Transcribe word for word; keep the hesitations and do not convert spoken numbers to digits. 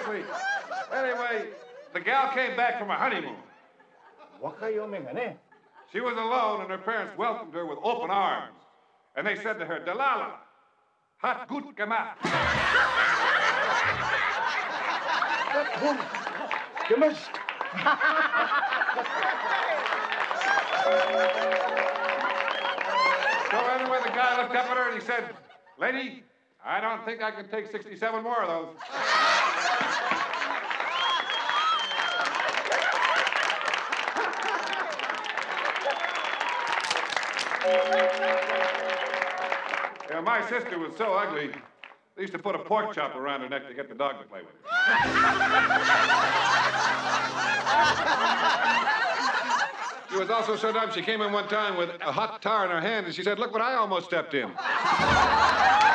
seriously. Anyway, the gal came back from her honeymoon. 若い嫁がね。 She was alone, and her parents welcomed her with open arms. And they said to her, Delilah, hat gut gemacht. Gemacht. So anyway, the guy looked up at her and he said, Lady, I don't think I can take sixty-seven more of those. Yeah, my sister was so ugly, they used to put a pork chop around her neck to get the dog to play with her. She was also so dumb, she came in one time with a hot tar in her hand, and she said, look what I almost stepped in.